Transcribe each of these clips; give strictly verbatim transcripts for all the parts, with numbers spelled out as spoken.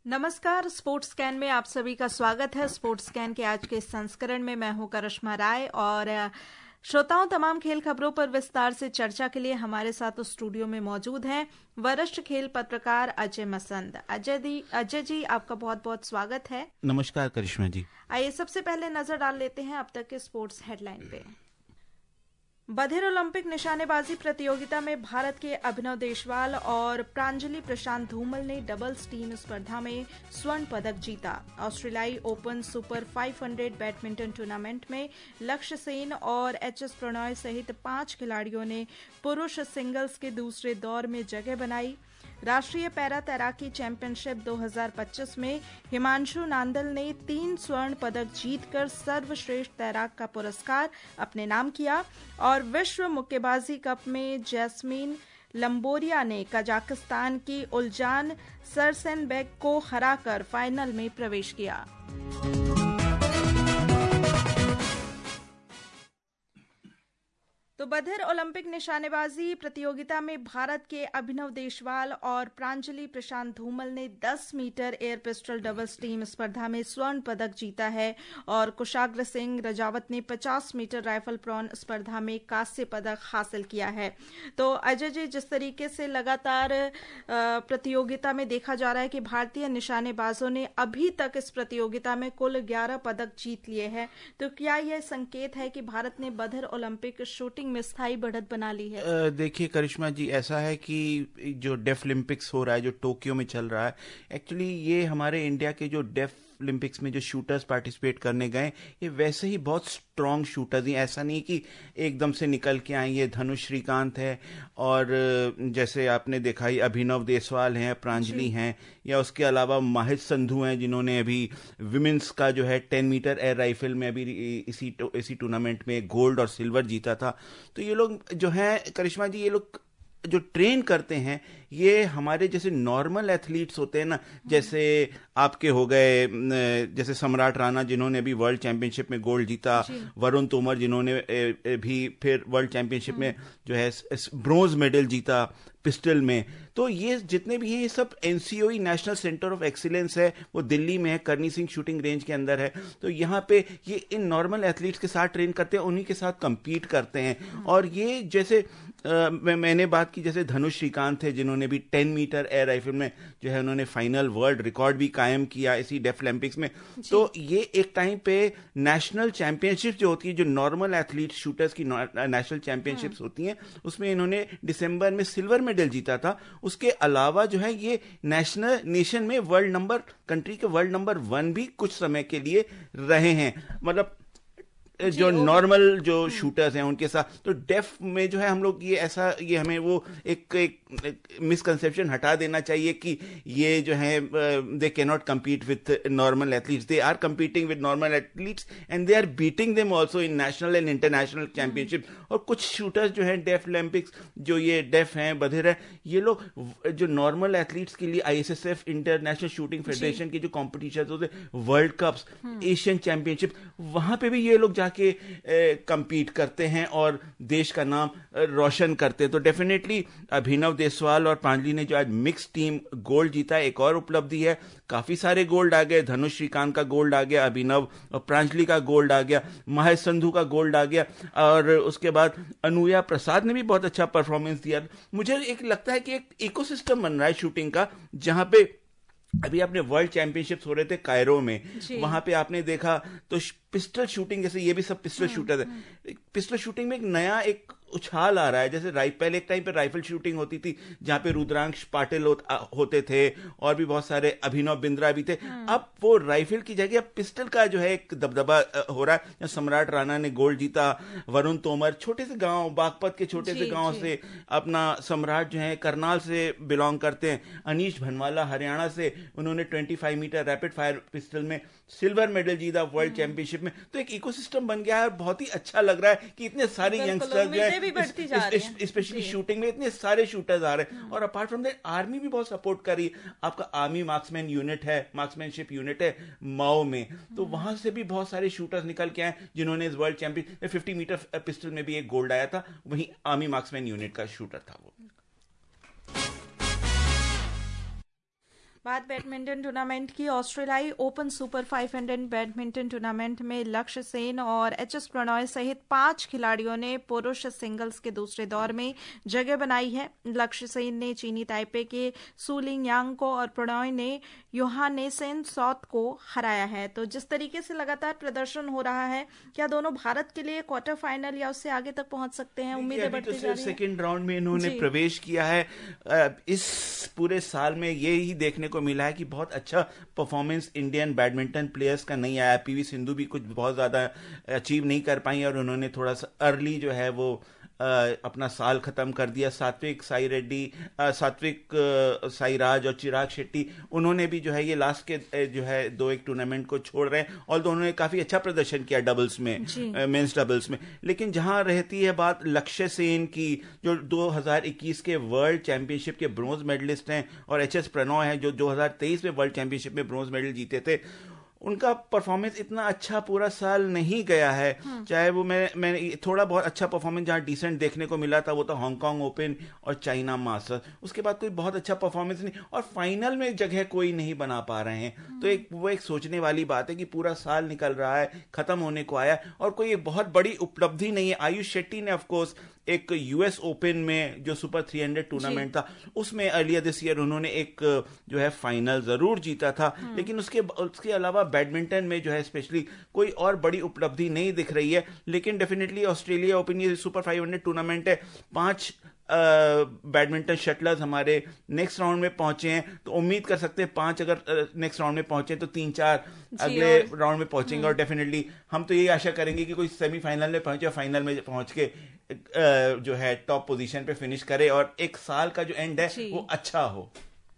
नमस्कार, sports scan में आप सभी का स्वागत है। स्पोर्ट्स स्कैन के आज के इस संस्करण में मैं हूं करिश्मा राय और श्रोताओं तमाम खेल खबरों पर विस्तार से चर्चा के लिए हमारे साथ उस स्टूडियो में मौजूद हैं वरिष्ठ खेल पत्रकार अजय मसंद। अजय दी अजय जी, आपका बहुत बहुत स्वागत है। नमस्कार करिश्मा जी। आइए सबसे पहले नजर डाल लेते हैं अब तक के स्पोर्ट्स हेडलाइन पे। बधिर ओलंपिक निशानेबाजी प्रतियोगिता में भारत के अभिनव देशवाल और प्रांजलि प्रशांत धूमल ने डबल्स टीम स्पर्धा में स्वर्ण पदक जीता। ऑस्ट्रेलियाई ओपन सुपर पाँच सौ बैडमिंटन टूर्नामेंट में लक्ष्य सेन और एच एस प्रणॉय सहित पांच खिलाड़ियों ने पुरुष सिंगल्स के दूसरे दौर में जगह बनाई। राष्ट्रीय पैरा तैराकी चैंपियनशिप दो हज़ार पच्चीस में हिमांशु नांदल ने तीन स्वर्ण पदक जीतकर सर्वश्रेष्ठ तैराक का पुरस्कार अपने नाम किया और विश्व मुक्केबाजी कप में जैस्मीन लंबोरिया ने कजाकिस्तान की उलजान सरसेनबेग को हराकर फाइनल में प्रवेश किया। तो बधिर ओलंपिक निशानेबाजी प्रतियोगिता में भारत के अभिनव देशवाल और प्रांजलि प्रशांत धूमल ने दस metre air pistol doubles team स्पर्धा में स्वर्ण पदक जीता है और कुशाग्र सिंह रजावत ने पचास मीटर राइफल प्रॉन स्पर्धा में कांस्य पदक हासिल किया है। तो अजय जी, जिस तरीके से लगातार प्रतियोगिता में देखा जा रहा है कि भारतीय निशानेबाजों ने अभी तक इस प्रतियोगिता में कुल ग्यारह पदक जीत लिए हैं, तो क्या यह संकेत है कि भारत ने बधिर ओलंपिक शूटिंग में स्थायी बढ़त बना ली है? देखिए करिश्मा जी, ऐसा है कि जो डेफ ओलंपिक्स हो रहा है, जो टोक्यो में चल रहा है, एक्चुअली ये हमारे इंडिया के जो डेफ ओलंपिक्स में जो शूटर्स पार्टिसिपेट करने गए, ये वैसे ही बहुत स्ट्रॉन्ग शूटर्स हैं। ऐसा नहीं कि एकदम से निकल के आए। ये धनुष श्रीकांत है और जैसे आपने देखा ही अभिनव देशवाल हैं, प्रांजलि हैं, या उसके अलावा माहित संधू हैं जिन्होंने अभी विमेंस का जो है टेन मीटर एयर राइफल में अभी इसी इसी टूर्नामेंट में गोल्ड और सिल्वर जीता था। तो ये लोग जो हैं करिश्मा जी, ये लोग जो ट्रेन करते हैं, ये हमारे जैसे नॉर्मल एथलीट्स होते हैं ना, जैसे आपके हो गए जैसे सम्राट राणा जिन्होंने अभी वर्ल्ड चैंपियनशिप में गोल्ड जीता, वरुण तोमर जिन्होंने भी फिर वर्ल्ड चैंपियनशिप में जो है ब्रोंज मेडल जीता पिस्टल में। तो ये जितने भी हैं, ये सब NCOE national centre of excellence है, वो दिल्ली में है, करनी सिंह शूटिंग रेंज के अंदर है। तो यहाँ पे ये इन नॉर्मल एथलीट्स के साथ ट्रेन करते हैं, उन्हीं के साथ compete करते हैं। और ये जैसे आ, मैं, मैंने बात की जैसे धनुष श्रीकांत है जिन्होंने भी टेन मीटर एयर राइफल में जो है उन्होंने फाइनल वर्ल्ड रिकॉर्ड भी कायम किया इसी डेफ ओलंपिक्स में। तो ये एक टाइम पे नेशनल चैंपियनशिप जो होती है, जो नॉर्मल एथलीट शूटर्स की नेशनल चैंपियनशिप्स होती हैं, उसमें इन्होंने दिसंबर में सिल्वर मेडल जीता था। उसके अलावा जो है ये नेशनल नेशन में वर्ल्ड नंबर कंट्री के वर्ल्ड नंबर वन भी कुछ समय के लिए रहे हैं। मतलब जो नॉर्मल जो शूटर्स हैं उनके साथ। तो डेफ में जो है हम लोग ये ऐसा ये हमें वो एक, एक, एक मिसकंसेप्शन हटा देना चाहिए कि ये जो है they can not compete with normal athletes. They are competing with normal athletes and they are beating them also in national and international championship. और कुछ शूटर्स जो हैं डेफ ओलंपिक्स, जो ये डेफ हैं, बधिर हैं, ये लोग जो नॉर्मल एथलीट्स के लिए आईएसएसएफ इंटरनेशनल शूटिंग फेडरेशन की जो कॉम्पिटिशन होते, वर्ल्ड कप्स, एशियन चैंपियनशिप, वहां पे भी ये लोग जाके कंपीट करते हैं और देश का नाम रोशन करते हैं। तो डेफिनेटली अभिनव देशवाल और प्रांजलि ने जो आज मिक्स टीम गोल्ड जीता है, एक और उपलब्धि है। काफी सारे गोल्ड आ गए, धनुष श्रीकांत का गोल्ड आ गया, अभिनव और प्रांजलि का गोल्ड आ गया, माहित संधू का गोल्ड आ गया, और उसके बाद अनुया प्रसाद ने भी बहुत अच्छा परफॉर्मेंस दिया। मुझे एक लगता है कि एक इकोसिस्टम बन रहा है शूटिंग का, जहां पे अभी आपने वर्ल्ड चैंपियनशिप्स हो रहे थे कायरो में, वहां पे आपने देखा तो पिस्टल शूटिंग, जैसे ये भी सब पिस्टल शूटर है, पिस्टल शूटिंग में एक नया एक उछाल आ रहा है। जैसे पहले एक टाइम पे राइफल शूटिंग होती थी जहां पे रुद्रांश पाटिल हो, होते थे और भी बहुत सारे, अभिनव बिंद्रा भी थे। अब वो राइफल की जगह पिस्टल का जो है एक दबदबा हो रहा है। सम्राट राणा ने गोल्ड जीता, वरुण तोमर छोटे से गांव बागपत के छोटे से गांव से, अपना सम्राट जो है करनाल से बिलोंग करते हैं, अनीश भनवाला हरियाणा से, उन्होंने पच्चीस मीटर रैपिड फायर पिस्टल में सिल्वर मेडल जीता वर्ल्ड चैंपियनशिप में। तो एक इकोसिस्टम बन गया है, बहुत ही अच्छा लग रहा है कि इतने सारे यंगस्टर्स जो है स्पेशली शूटिंग में इतने सारे शूटर्स आ रहे हैं। और अपार्ट फ्रॉम दैट आर्मी भी बहुत सपोर्ट कर रही है। आपका आर्मी मार्क्समैन यूनिट है, मार्क्समैनशिप यूनिट है माओ में, तो वहां से भी बहुत सारे शूटर्स निकल के आए जिन्होंने इस world champion fifty metre pistol में भी एक गोल्ड आया था, वहीं आर्मी मार्क्समैन यूनिट का शूटर था वो। बात बैडमिंटन टूर्नामेंट की। ऑस्ट्रेलियाई ओपन सुपर पाँच सौ बैडमिंटन टूर्नामेंट में लक्ष्य सेन और एच एस प्रणॉय सहित पांच खिलाड़ियों ने पुरुष सिंगल्स के दूसरे दौर में जगह बनाई है। लक्ष्य सेन ने चीनी ताइपे के सुलिंग यांग को और प्रणॉय ने योहानेसेन सॉत को हराया है। तो जिस तरीके से लगातार प्रदर्शन हो रहा है, क्या दोनों भारत के लिए क्वार्टर फाइनल या उससे आगे तक पहुंच सकते हैं? उम्मीदें बढ़ती जा रही हैं। सेकंड राउंड में इन्होंने प्रवेश किया है। इस पूरे साल में ये ही देखने को मिला है कि बहुत अच्छा परफॉर्मेंस इंडियन बैडमिंटन प्लेयर्स का नहीं आया। पीवी सिंधु भी कुछ बहुत ज्यादा अचीव नहीं कर पाई और उन्होंने थोड़ा सा अर्ली जो है वो अपना साल खत्म कर दिया। सात्विक साई रेड्डी, सात्विक साईराज और चिराग शेट्टी, उन्होंने भी जो है ये लास्ट के जो है दो एक टूर्नामेंट को छोड़ रहे हैं और उन्होंने काफी अच्छा प्रदर्शन किया डबल्स में, मेंस डबल्स में। लेकिन जहां रहती है बात लक्ष्य सेन की, जो दो हज़ार इक्कीस के वर्ल्ड चैंपियनशिप के ब्रोंज मेडलिस्ट हैं, और एच एस प्रणॉय हैं जो दो हज़ार तेईस में वर्ल्ड चैंपियनशिप में ब्रोंज मेडल जीते थे, उनका परफॉर्मेंस इतना अच्छा पूरा साल नहीं गया है। चाहे वो मैं मैं थोड़ा बहुत अच्छा परफॉर्मेंस जहां डिसेंट देखने को मिला था वो तो हांगकांग ओपन और चाइना मास्टर्स, उसके बाद कोई बहुत अच्छा परफॉर्मेंस नहीं, और फाइनल में जगह कोई नहीं बना पा रहे हैं। तो एक वो एक सोचने वाली बात है कि पूरा साल निकल रहा है, खत्म होने को आया और कोई एक बहुत बड़ी उपलब्धि नहीं है। आयुष शेट्टी ने ऑफकोर्स एक यूएस ओपन में जो सुपर तीन सौ टूर्नामेंट था उसमें अर्लियर दिस ईयर उन्होंने एक जो है फाइनल जरूर जीता था, लेकिन उसके उसके अलावा बैडमिंटन में जो है स्पेशली कोई और बड़ी उपलब्धि नहीं दिख रही है। लेकिन डेफिनेटली ऑस्ट्रेलिया ओपन ये सुपर पाँच सौ टूर्नामेंट है, पांच बैडमिंटन शटलर्स हमारे नेक्स्ट राउंड में पहुंचे हैं, तो उम्मीद कर सकते हैं पांच अगर नेक्स्ट राउंड में पहुंचे तो तीन चार अगले राउंड में पहुंचेंगे। और डेफिनेटली हम तो यही आशा करेंगे कि कोई सेमीफाइनल में पहुंचे, फाइनल में पहुंच के जो है टॉप पोजीशन पे फिनिश करे और एक साल का जो एंड है वो अच्छा हो।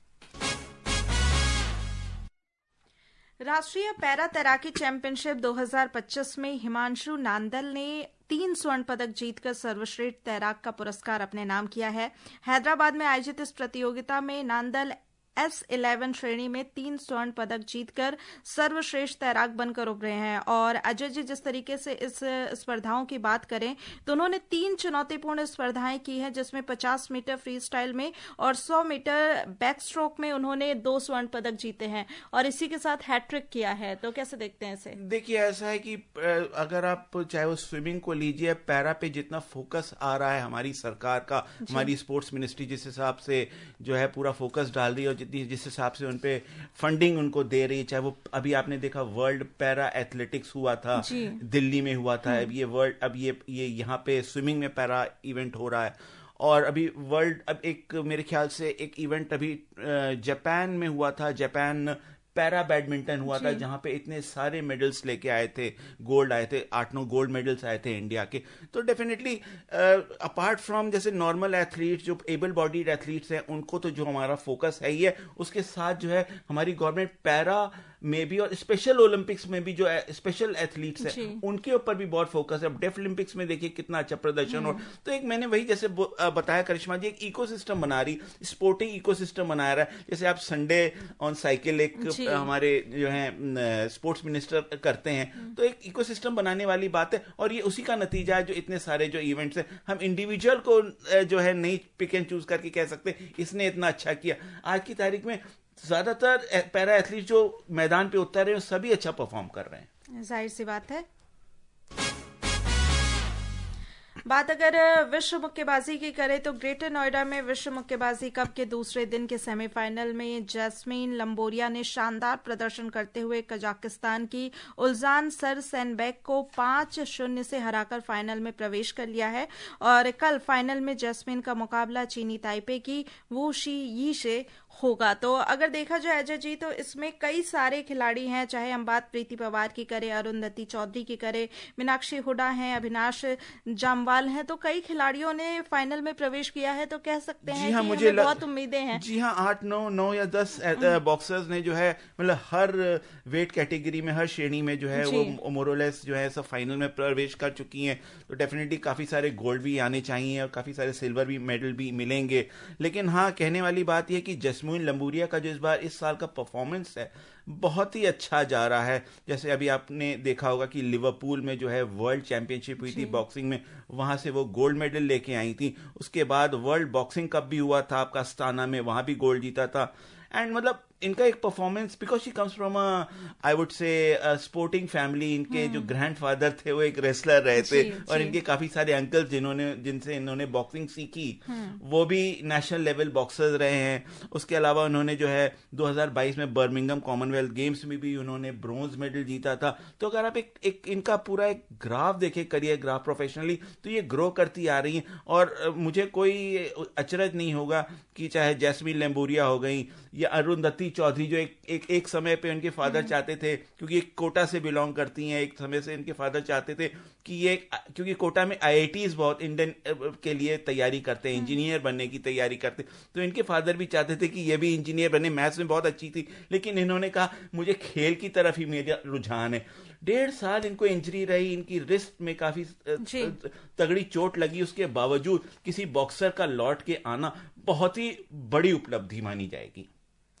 राष्ट्रीय पैरा तैराकी चैंपियनशिप दो हज़ार पच्चीस में हिमांशु नांदल ने तीन स्वर्ण पदक जीतकर सर्वश्रेष्ठ तैराक का पुरस्कार अपने नाम किया है। हैदराबाद में आयोजित इस प्रतियोगिता में नांदल एस इलेवन श्रेणी में तीन स्वर्ण पदक जीतकर सर्वश्रेष्ठ तैराक बनकर उभरे हैं। और अजय जी, जिस तरीके से इस स्पर्धाओं की बात करें तो उन्होंने तीन चुनौतीपूर्ण स्पर्धाएं की हैं, जिसमें पचास मीटर फ्री स्टाइल में और सौ मीटर बैक स्ट्रोक में उन्होंने दो स्वर्ण पदक जीते हैं और इसी के साथ हैट्रिक किया है। तो कैसे देखते हैं इसे? देखिए, ऐसा है कि अगर आप चाहे वो स्विमिंग को लीजिए, पैरा पे जितना फोकस आ रहा है हमारी सरकार का, हमारी स्पोर्ट्स मिनिस्ट्री जिस हिसाब से जो है पूरा फोकस डाल रही है और जिस हिसाब से उन पे फंडिंग उनको दे रही है, चाहे वो अभी आपने देखा वर्ल्ड पैरा एथलेटिक्स हुआ था, दिल्ली में हुआ था, अब ये वर्ल्ड अब ये ये यहाँ पे स्विमिंग में पैरा इवेंट हो रहा है, और अभी वर्ल्ड अब एक मेरे ख्याल से एक इवेंट अभी जापान में हुआ था, जापान पैरा बैडमिंटन हुआ था, जहां पे इतने सारे मेडल्स लेके आए थे, गोल्ड आए थे, आठ नौ गोल्ड मेडल्स आए थे इंडिया के। तो डेफिनेटली अपार्ट फ्रॉम जैसे नॉर्मल एथलीट्स जो एबल बॉडीड एथलीट्स हैं उनको तो जो हमारा फोकस है ही है, उसके साथ जो है हमारी गवर्नमेंट पैरा में भी और स्पेशल ओलंपिक्स में भी जो स्पेशल एथलीट्स हैं उनके ऊपर भी बहुत फोकस है। अब डेफ ओलंपिक्स में देखिए कितना अच्छा प्रदर्शन हो, तो एक मैंने वही जैसे बताया करिश्मा जी, एक इकोसिस्टम बना रही, स्पोर्टिंग इकोसिस्टम बना रहा है। जैसे आप संडे ऑन साइकिल एक हमारे जो है स्पोर्ट्स मिनिस्टर करते हैं, तो एक इकोसिस्टम बनाने वाली बात है और ये उसी का नतीजा है जो इतने सारे जो इवेंट्स हैं। हम इंडिविजुअल को जो है नहीं पिक एंड चूज करके कह सकते इसने इतना अच्छा किया। आज की तारीख में ज्यादातर पैरा एथलीट जो मैदान पे उतर रहे हैं सभी अच्छा परफॉर्म कर रहे हैं, जाहिर सी बात है। बात अगर विश्व मुक्केबाजी की करें तो ग्रेटर नोएडा में विश्व मुक्केबाजी कप के दूसरे दिन के सेमीफाइनल में जैस्मीन लंबोरिया ने शानदार प्रदर्शन करते हुए कजाकिस्तान की उल्जान सरसेनबेक को पांच शून्य से हराकर फाइनल में प्रवेश कर लिया है। और कल फाइनल में जैस्मीन का मुकाबला चीनी ताइपे की वू शी यी से होगा। तो अगर देखा जाए अजय जी तो इसमें कई सारे खिलाड़ी हैं, चाहे हम बात प्रीति पवार की करें, अरुंधति चौधरी की करें, मीनाक्षी हुडा हैं, अविनाश जामवाल हैं, तो कई खिलाड़ियों ने फाइनल में प्रवेश किया है। तो कह सकते हैं हाँ, कि मुझे हमें बहुत उम्मीदें हैं। जी हाँ, आठ नौ नौ या दस बॉक्सर्स ने जो है मतलब हर वेट कैटेगरी में, हर श्रेणी में जो है वो मोरलेस जो है सब फाइनल में प्रवेश कर चुकी हैं। तो डेफिनेटली काफी सारे गोल्ड भी आने चाहिए और काफी सारे सिल्वर भी मेडल भी मिलेंगे। लेकिन हाँ, कहने वाली बात यह कि जैस्मीन लंबोरिया का जो इस बार इस साल का परफॉर्मेंस है बहुत ही अच्छा जा रहा है। जैसे अभी आपने देखा होगा कि लिवरपूल में जो है वर्ल्ड चैंपियनशिप हुई थी बॉक्सिंग में, वहां से वो गोल्ड मेडल लेके आई थी। उसके बाद वर्ल्ड बॉक्सिंग कप भी हुआ था आपका अस्ताना में, वहां भी गोल्ड जीता था। एंड मतलब इनका एक performance, because she comes from I would say sporting family, इनके जो ग्रैंडफादर थे वो एक रेसलर रहे थे, और इनके काफी सारे अंकल्स जिन्होंने जिनसे इन्होंने बॉक्सिंग सीखी वो भी नेशनल लेवल बॉक्सर्स रहे हैं। उसके अलावा उन्होंने जो है दो हज़ार बाईस में बर्मिंघम कॉमनवेल्थ गेम्स में भी उन्होंने ब्रोंज मेडल जीता था। तो अगर आप एक, एक इनका पूरा एक ग्राफ देखें, करियर ग्राफ प्रोफेशनली, तो ये ग्रो करती आ रही है। और मुझे कोई अचरज नहीं होगा कि चाहे जैस्मीन लेम्बोरिया हो गई या अरुंधति चौधरी, जो एक एक एक समय पे उनके फादर चाहते थे, क्योंकि एक कोटा से बिलोंग करती हैं, एक समय से इनके फादर चाहते थे कि ये, क्योंकि कोटा में आईआईटीज बहुत इंडियन के लिए तैयारी करते हैं, इंजीनियर बनने की तैयारी करते, तो इनके फादर भी चाहते थे कि ये भी इंजीनियर बने। मैथ्स में बहुत अच्छी थी, लेकिन इन्होंने कहा मुझे खेल की तरफ ही मेरा रुझान है। डेढ़ साल इनको इंजरी रही, इनकी रिस्ट में काफी तगड़ी चोट लगी, उसके बावजूद किसी बॉक्सर का लौट के आना बहुत ही बड़ी उपलब्धि मानी जाएगी।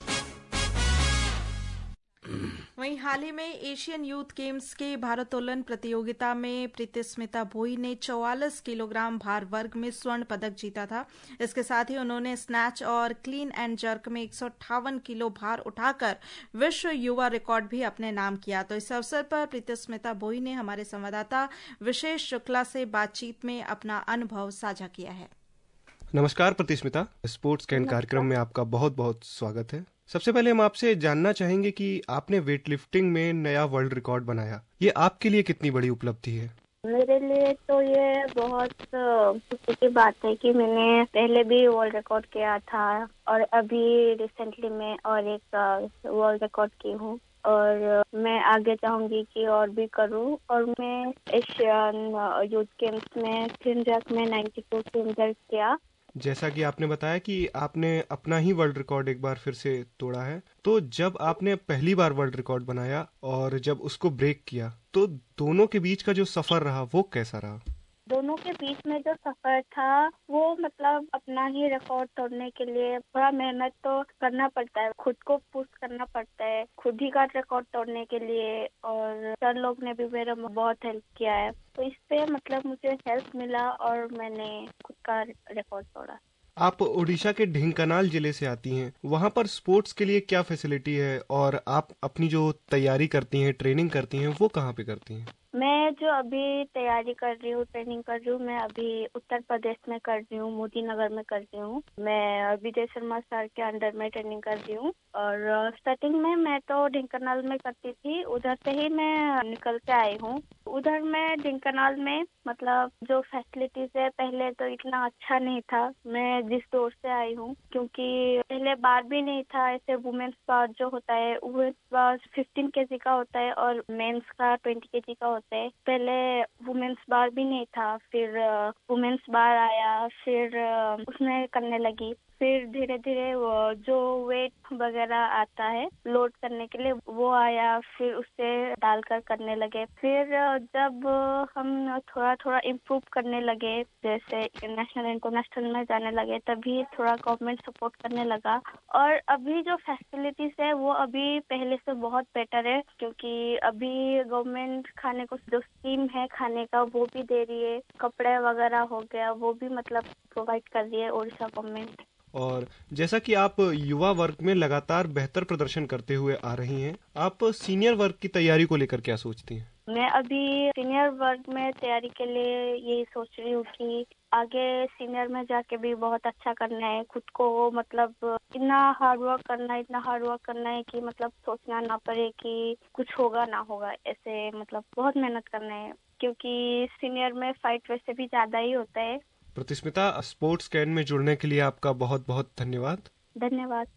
वहीं हाल ही में एशियन यूथ गेम्स के भारोत्तोलन प्रतियोगिता में प्रीतिस्मिता भोई ने चौवालीस किलोग्राम भार वर्ग में स्वर्ण पदक जीता था। इसके साथ ही उन्होंने स्नैच और क्लीन एंड जर्क में एक सौ अट्ठावन किलो भार उठाकर विश्व युवा रिकॉर्ड भी अपने नाम किया। तो इस अवसर पर प्रीतिस्मिता भोई ने हमारे संवाददाता विशेष शुक्ला से बातचीत में अपना अनुभव साझा किया है। नमस्कार प्रीतिस्मिता, स्पोर्ट्स कैन कार्यक्रम में आपका बहुत बहुत स्वागत है। सबसे पहले हम आपसे जानना चाहेंगे कि आपने वेट लिफ्टिंग में नया वर्ल्ड रिकॉर्ड बनाया, ये आपके लिए कितनी बड़ी उपलब्धि है? मेरे लिए तो ये बहुत खुशी की बात है कि मैंने पहले भी वर्ल्ड रिकॉर्ड किया था और अभी रिसेंटली मैं और एक वर्ल्ड रिकॉर्ड की हूँ, और मैं आगे चाहूंगी कि और भी करूं। और मैं एशियन यूथ गेम्स में क्लीन जर्क में बानवे क्लीन जर्क किया। जैसा कि आपने बताया कि आपने अपना ही वर्ल्ड रिकॉर्ड एक बार फिर से तोड़ा है, तो जब आपने पहली बार वर्ल्ड रिकॉर्ड बनाया और जब उसको ब्रेक किया, तो दोनों के बीच का जो सफर रहा वो कैसा रहा? दोनों के बीच में जो सफर था वो मतलब अपना ही रिकॉर्ड तोड़ने के लिए थोड़ा मेहनत तो करना पड़ता है, खुद को पुश करना पड़ता है खुद ही का रिकॉर्ड तोड़ने के लिए, और सर लोग ने भी मेरा बहुत हेल्प किया है। तो इससे मतलब मुझे हेल्प मिला और मैंने खुद का रिकॉर्ड तोड़ा। आप ओडिशा के ढेंकानाल जिले से आती हैं, वहाँ पर स्पोर्ट्स के लिए क्या फैसिलिटी है और आप अपनी जो तैयारी करती हैं, ट्रेनिंग करती हैं, वो कहाँ पे करती हैं? मैं जो अभी तैयारी कर रही हूँ, ट्रेनिंग कर रही हूँ, मैं अभी उत्तर प्रदेश में कर रही हूँ, मोदी नगर में कर रही हूँ। मैं विजय शर्मा सर के अंडर में ट्रेनिंग कर रही हूँ। और स्टार्टिंग में मैं तो ढेंकानाल में करती थी, उधर से ही मैं निकल के आई हूँ। उधर में ढेंकानाल में मतलब जो फैसिलिटीज है पहले तो इतना अच्छा नहीं था। मैं जिस दौर से आई हूँ, क्योंकि पहले बार भी नहीं था ऐसे, वुमेन्स बार जो होता है वुमेन्स बार फिफ्टीन केजी का होता है और मेंस का ट्वेंटी केजी का होता है। पहले वुमेन्स बार भी नहीं था, फिर वुमेन्स बार आया, फिर उसमें करने लगी। फिर धीरे धीरे जो वेट वगैरह आता है लोड करने के लिए वो आया, फिर उससे डालकर करने लगे। फिर जब हम थोड़ा थोड़ा इम्प्रूव करने लगे, जैसे नेशनल इंटरनेशनल में जाने लगे, तभी थोड़ा गवर्नमेंट सपोर्ट करने लगा। और अभी जो फैसिलिटीज है वो अभी पहले से बहुत बेटर है, क्योंकि अभी गवर्नमेंट खाने को जो स्कीम है खाने का वो भी दे रही है, कपड़े वगैरह हो गया वो भी मतलब प्रोवाइड कर रही है ओडिशा गवर्नमेंट। और जैसा कि आप युवा वर्ग में लगातार बेहतर प्रदर्शन करते हुए आ रही हैं, आप सीनियर वर्ग की तैयारी को लेकर क्या सोचती हैं? मैं अभी सीनियर वर्ग में तैयारी के लिए यही सोच रही हूँ कि आगे सीनियर में जाके भी बहुत अच्छा करना है, खुद को मतलब इतना हार्ड वर्क करना है इतना हार्ड वर्क करना है कि मतलब सोचना ना पड़े कि कुछ होगा ना होगा, ऐसे मतलब बहुत मेहनत करना है, क्योंकि सीनियर में फाइट वैसे भी ज्यादा ही होता है। प्रतिस्मिता, स्पोर्ट्स कैन में जुड़ने के लिए आपका बहुत बहुत धन्यवाद। धन्यवाद।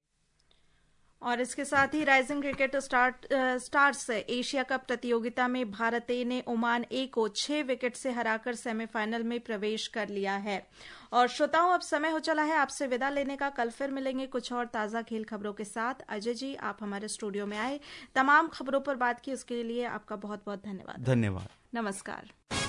और इसके साथ ही rising cricket start stars Asia cup प्रतियोगिता में भारत ए ने ओमान ए को छह विकेट से हराकर सेमीफाइनल में प्रवेश कर लिया है। और श्रोताओं, अब समय हो चला है आपसे विदा लेने का। कल फिर मिलेंगे कुछ और ताज़ा खेल खबरों के साथ। अजय जी, आप हमारे स्टूडियो में आए, तमाम खबरों पर बात की, उसके लिए आपका बहुत बहुत धन्यवाद। धन्यवाद। नमस्कार।